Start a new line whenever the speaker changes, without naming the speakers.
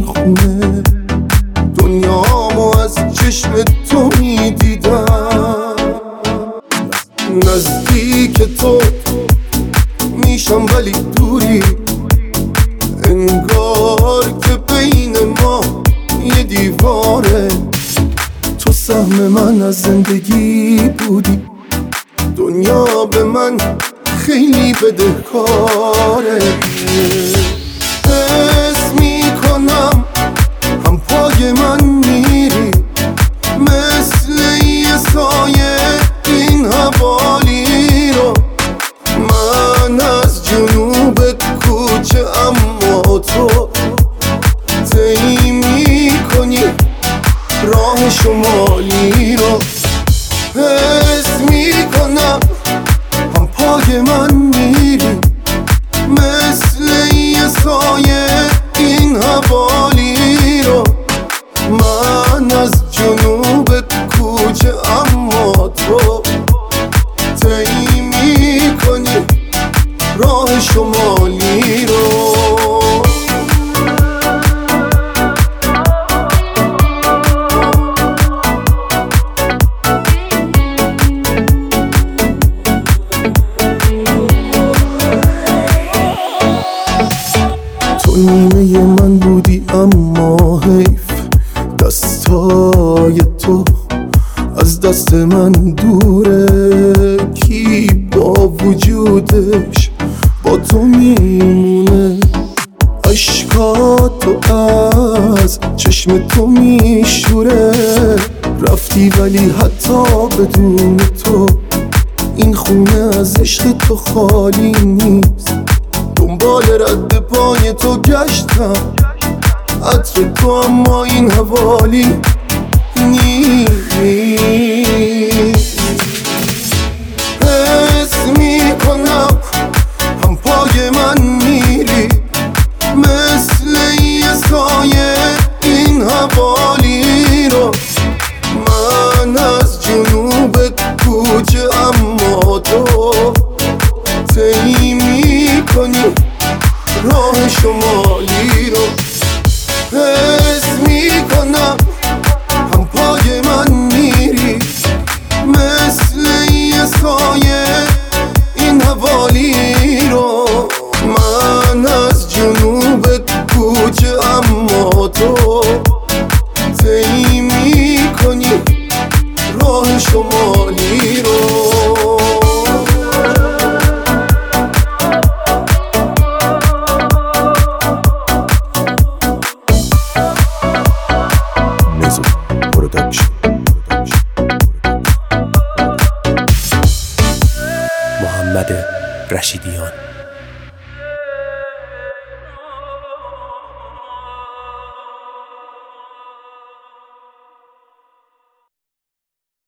خونه دنیامو از چشم تو میدیدم. نزدیک تو میشم ولی دوری، انگار که بین ما یه دیواره. تو سهم من از زندگی بودی، دنیا به من خیلی بدهکاره. حس میکنم هم پای من میری، مثل یه سایه این حوالی رو. من از جنوب کوچه اما تو طی میکنی راه شمالی رو. حس میکنم هم پای من میری، مثل یه سایه این حوالی رو. من از جنوب کوچه اما تو طی میکنی راه شمالی رو. تو نیمه من بودی اما حیف، دستای تو از دست من دوره. کی با وجودش با تو میمونه، عشقاتو از چشم تو میشوره. رفتی ولی حتی بدون تو این خونه از عشق تو خالی نیست. دنبال رد پای تو گشتم، عطر تو اما این حوالی نیست. حس میکنم هم پای من میری، مثل یه سایه این حوالی رو. من از جنوب کوچه اما تو طی میکنی راه شمالی رو. حس میکنم هم پای من میری، مثل یه سایه این حوالی رو. من از جنوب کوچه اما تو طی میکنی راه شمالی رو.
محمد رشیدیان.